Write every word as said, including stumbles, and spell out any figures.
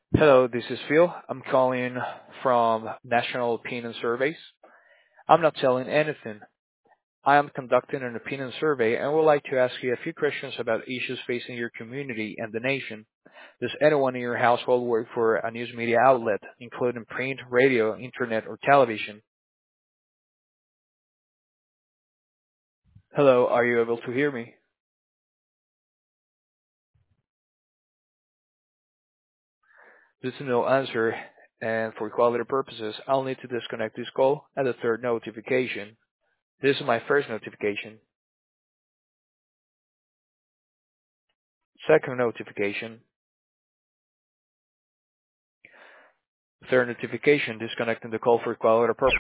Hello, this is Phil. I'm calling from National Opinion Surveys. I'm not selling anything. I am conducting an opinion survey and would like to ask you a few questions about issues facing your community and the nation. Does anyone in your household work for a news media outlet, including print, radio, internet, or television? Hello, are you able to hear me? This is no answer, and for quality purposes, I'll need to disconnect this call at the third notification. This is my first notification. Second notification. Third notification, disconnecting the call for quality purposes.